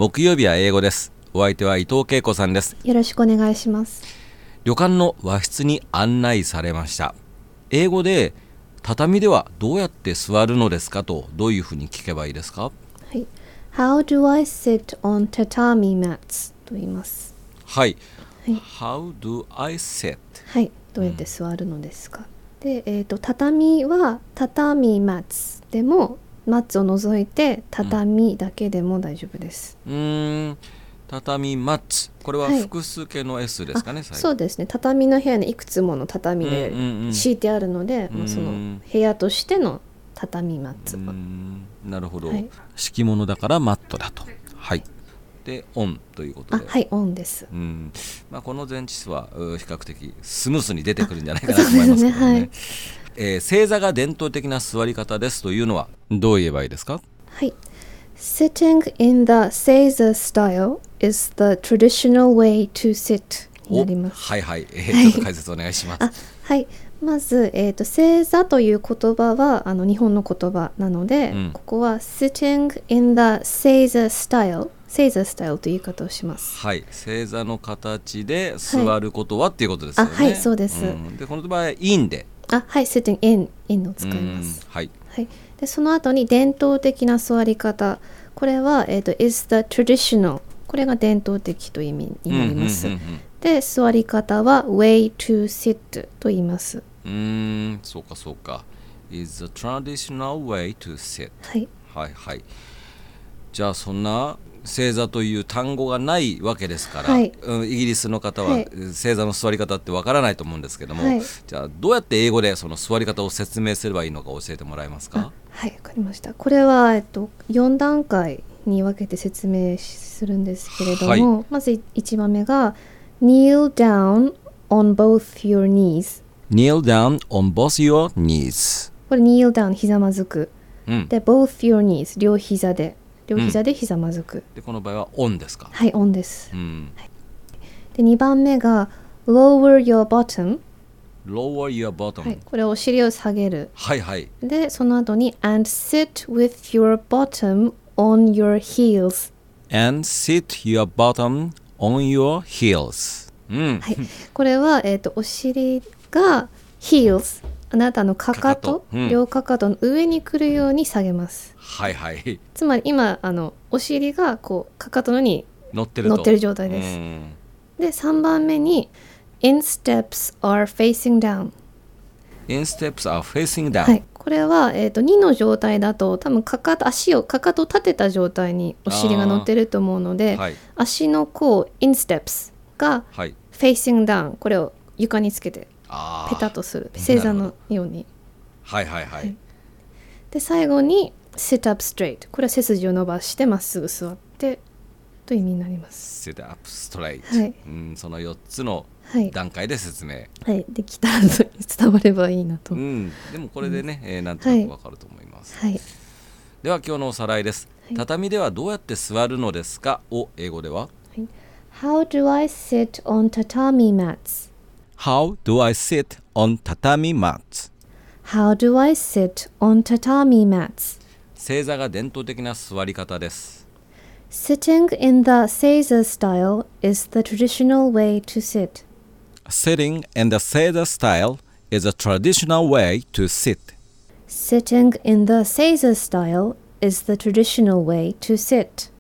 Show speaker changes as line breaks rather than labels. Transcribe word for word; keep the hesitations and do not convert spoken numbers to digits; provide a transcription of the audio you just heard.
木曜日は英語です。お相手は伊藤恵子さんです。
よろしくお願いします。
旅館の和室に案内されました。英語で畳ではどうやって座るのですかとどういうふうに聞けばいいですか？
はい、How do I sit on tatami mats と言います。
はい、
はい、
How do I sit?
はい、どうやって座るのですか？うん、で、えーと、畳は畳マッツでもマッツを除いて畳だけでも大丈夫です。
うーん、畳マッツ、これは複数形の S ですかね？はい、
そうですね。畳の部屋にいくつもの畳で敷いてあるので、うんうんうん、まあ、その部屋としての畳マッツ。うーん、
なるほど、はい、敷物だからマットだと。はい。でオンということで、
あ、はい、オンです。
うん、まあ、この前置詞は比較的スムースに出てくるんじゃないかなと思いますけどね。はい、えー、正座が伝統的な座り方ですというのはどう言えばいいですか？
はい、Sitting in the Seiza style is the traditional way to sit になります。
はいはい、えー、ちょっと解説お願いします。
あ、はい、まず、えーと、正座という言葉はあの日本の言葉なので、うん、ここは Sitting in the Seiza style正座スタイルという言い方をします。
はい、正座の形で座ることは、はい、っていうことですよね。
あ、はい、そうです。うん、
でこの場合 in で、
あ、はい、sitting in in を使います。
はい、はい、
でその後に伝統的な座り方、これは、えーと、is the traditional、 これが伝統的という意味になります。うんうんうんうん、で座り方は way to sit と言います。
うーん、そうかそうか、 is the traditional way to sit、
はい、
はいはい。じゃあそんな正座という単語がないわけですから、はい、うん、イギリスの方は正座の座り方ってわからないと思うんですけども、はい、じゃあどうやって英語でその座り方を説明すればいいのか教えてもらえますか？
はい、わかりました。これは、えっと、よん段階に分けて説明するんですけれども、はい、まずいちばんめが kneel down on both your knees
kneel down on both your knees、
これ kneel down ひざまずく、うん、で both your knees 両膝で両膝でひざまずく、うん、
でこの場合はオンですか？
はい、オンです、うん、はい、でにばんめが lower your bottom
lower your bottom、はい、
これお尻を下げる、
はいはい、
でその後に and sit with your bottom on your heels
and sit your bottom on your heels、うん、
はい、これは、えーと、お尻が heels、あなたのかかと、うん、両かかとの上に来るように下げます。
はいはい。
つまり今あのお尻がこうかかとのに
乗ってると
乗ってる状態です。でさんばんめに insteps are facing down
insteps are facing down、
はい、これは、えーと、にの状態だと多分かかと足をかかとを立てた状態にお尻が乗ってると思うので、はい、足の甲 insteps が facing down、これを床につけてペタッとする、正座のように、
はいはいはい、はい、
で最後に sit up straight、 これは背筋を伸ばしてまっすぐ座ってという意味になります。
sit up straight、はい、うん、そのよっつの段階で説明、
はい、できたら伝わればいいなと、うん、
でもこれでね、うん、えー、なんとなくわかると思います、はい、では今日のおさらいです、はい、畳ではどうやって座るのですかを英語では、はい、
How do I sit on tatami mats?
How do I sit on tatami mats?
How do I sit on tatami mats?
正座が伝統的な座り方です。
Sitting in the Seiza style is the traditional way to sit.
Sitting in the Seiza style is a traditional way to sit.
Sitting in the Seiza style is the traditional way to sit.